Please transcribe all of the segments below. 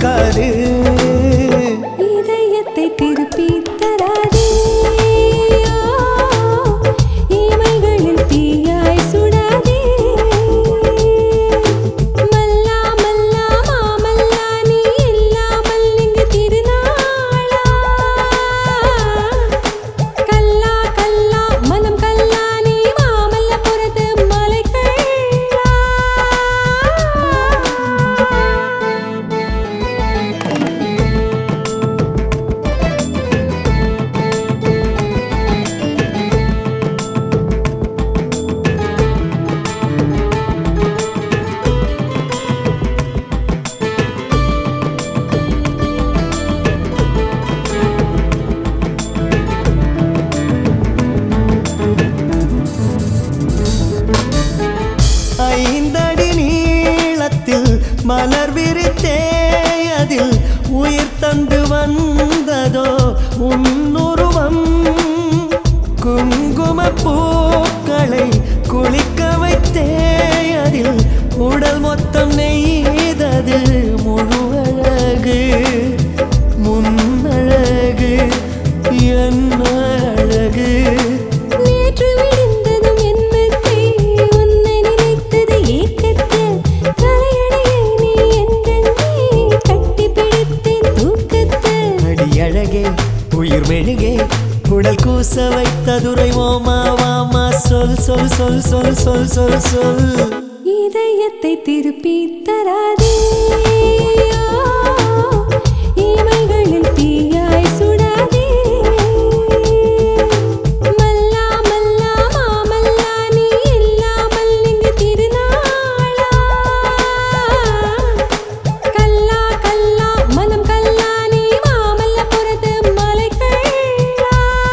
பதுக்காது இதயத்தை திருப்பி தராதே இமைகளில் தீயாய் சுடாதே மல்லா மல்லா மாமல்லா நீ இல்லாமல் இங்கு திருநாளா கல்லா கல்லா மனம் கல்லா நீ மாமல்லபுரத்து மலைக்கள்ளா ஐந்தடி நீளத்தில் மலர் விரித்தே அதில் உயிர் தந்து வந்ததோ உன்னுருவம் குங்கும பூக்களை குளிக்க வைத்தே அதில் உடல் மொத்தம் நெய்தது முழு அழகு முன்னழகு என்ன அழகு நேற்று விழுந்ததும் என் மெத்தை உன்னை நினைத்தது ஏக்கத்தில் தலையணையை நீ என்றென்றே கட்டி பிடித்தேன் தூக்கத்தில் அடி அழகே உயிர் மெழுகே உடல் கூச வைத்ததுரை ஓமா வாமா சொல் சொல் சொல் சொல் சொல் சொல் சொல் இதயத்தை திருப்பி தராதே இமைகளில் தீயாய் சுடாதே மல்லா மல்லா மாமல்லா நீ இல்லாமல் இங்கு திருநாளா கல்லா கல்லா மனம் கல்லா நீ மாமல்லபுரத்து மலைக்கள்ளா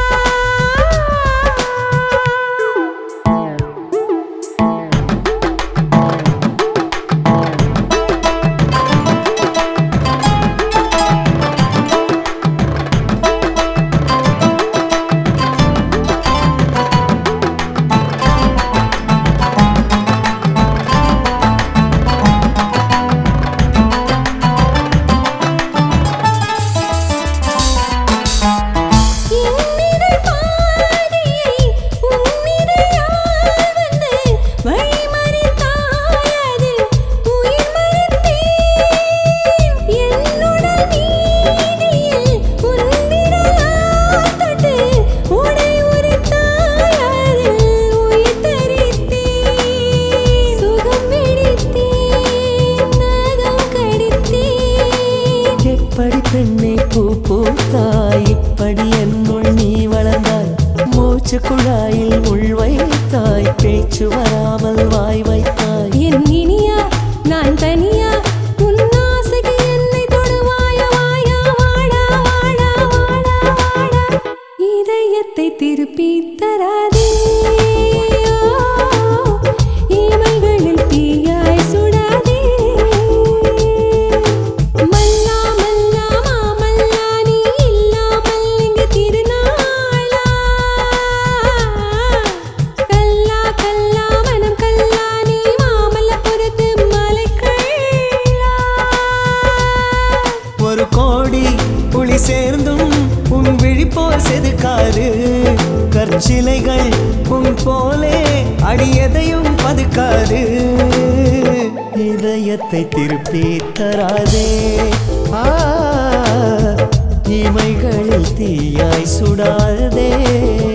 இன்னிதழ் பாதியை உன்னிதழால் வந்து வழிமறித்தாய் அதில் உயிர் மறித்தேன் என்னுடல் நீதியில் உன் விரலால் தொட்டு உடை உரித்தாய் அதில் உயிர் தரித்தேன் சுகம் வெடித்தேன் நகம் கடித்தேன் எப்படி பெண்ணை பூ பூத்தாய் இப்படி என்னுள் நீ வளர்ந்தாய் மூச்சு குழாயில் உள் வைத்தாய் பேச்சு வராமல் வாய் வைத்தாய் என் இனியா நான் தனியா உன் ஆசைக்கு என்னை தொடுவாயா வாயா வாடா வாடா வாடா வாடா இதயத்தை திருப்பி தராதே இமைகளில் தீயாய் சுடாதே மல்லா மல்லா மாமல்லா நீ இல்லாமல் இங்கு திருநாளா கல்லா கல்லா மனம் கல்லா நீ மாமல்லபுரத்து மலைக்கள்ளா ஒரு கோடி புலி சேர்ந்தும் உன் விழிப்போல் செதுக்காது கற்சிலைகள் உன் போலே அடியதையும் பதுக்காது இதயத்தை திருப்பி தராதே இமைகளில் தீயாய் சுடாதே